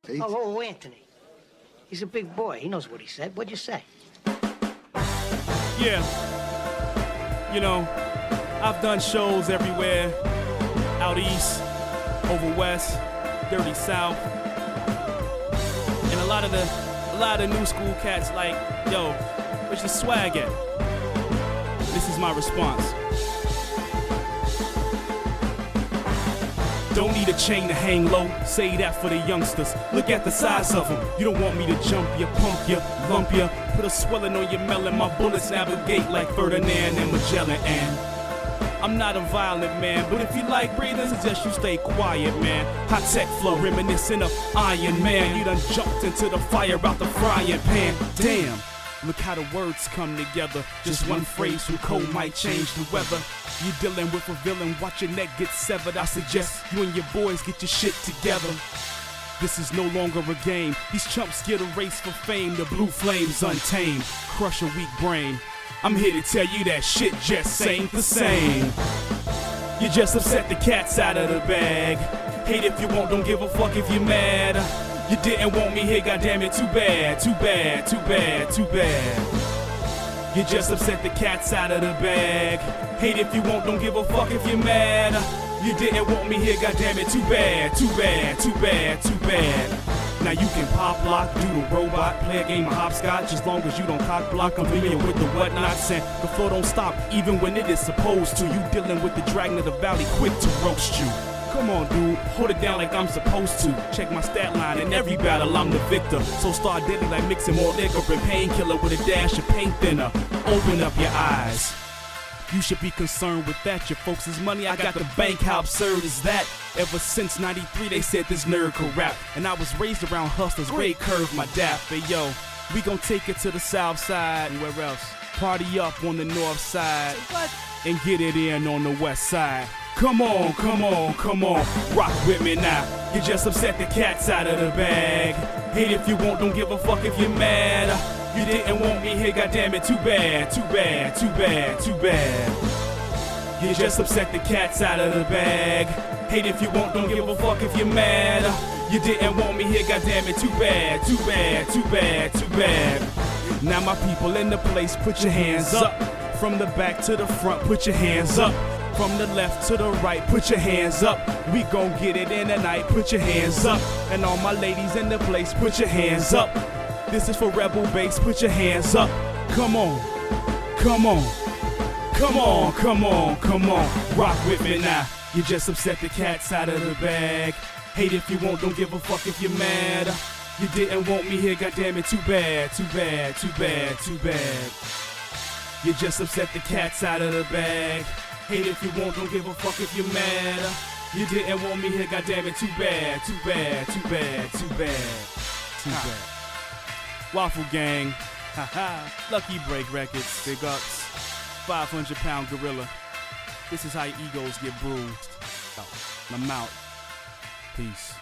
Oh, Anthony. He's a big boy. He knows what he said. What'd you say? Yeah. You know, I've done shows everywhere. Out east, over west, dirty south. And a lot of the new school cats like, yo, where's your swag at? This is my response. Don't need a chain to hang low, say that for the youngsters. Look at the size of them. You don't want me to jump you, pump you, lump you, put a swelling on your melon. My bullets navigate like Ferdinand and Magellan. And I'm not a violent man, but if you like breathing, I suggest you stay quiet, man. Hot tech flow reminiscent of Iron Man. You done jumped into the fire out the frying pan. Damn, look how the words come together. Just one phrase from code might change the weather. You dealing with a villain, watch your neck get severed. I suggest you and your boys get your shit together. This is no longer a game. These chumps get a race for fame. The blue flames untamed, crush a weak brain. I'm here to tell you that shit just ain't the same. You just upset the cat's out of the bag. Hate if you won't, don't give a fuck if you're mad. You didn't want me here, goddammit, too bad, too bad, too bad, too bad. You just upset the cat's out of the bag. Hate if you won't, don't give a fuck if you're mad. You didn't want me here, goddammit, too bad, too bad, too bad, too bad. Now you can pop lock, do the robot, play a game of hopscotch. As long as you don't cock block, I'm familiar with the whatnots. And the flow don't stop, even when it is supposed to. You dealing with the dragon of the valley, quick to roast you. Come on, dude, hold it down like I'm supposed to. Check my stat line, in every battle I'm the victor. So start deadly like mixing more liquor and painkiller with a dash of paint thinner. Open up your eyes. You should be concerned with that. Your folks' money, I got the bank. How absurd is that? Ever since 93, they said this nerd could rap. And I was raised around hustlers, grade curve my dap. Hey yo, we gon' take it to the south side. And where else? Party up on the north side. And get it in on the west side. Come on, come on, come on, rock with me now. You just upset the cat's out of the bag. Hate if you won't, don't give a fuck if you're mad. You didn't want me here, goddammit, too bad, too bad, too bad, too bad. You just upset the cat's out of the bag. Hate if you won't, don't give a fuck if you're mad. You didn't want me here, goddammit, too bad, too bad, too bad, too bad. Now my people in the place, put your hands up. From the back to the front, put your hands up. From the left to the right, put your hands up. We gon' get it in the night, put your hands up. And all my ladies in the place, put your hands up. This is for Rebel Bass, put your hands up. Come on, come on, come on, come on, come on. Rock with me now. You just upset the cat's out of the bag. Hate if you won't, don't give a fuck if you're mad. You didn't want me here, goddammit, too bad, too bad, too bad, too bad. You just upset the cat's out of the bag. Hate if you won't, don't give a fuck if you're mad. You didn't want me here, goddammit, too bad, too bad, too bad, too bad, too bad. Waffle Gang, haha, Lucky Break Records, big ups, 500-pound gorilla. This is how your egos get bruised. I'm out. Peace.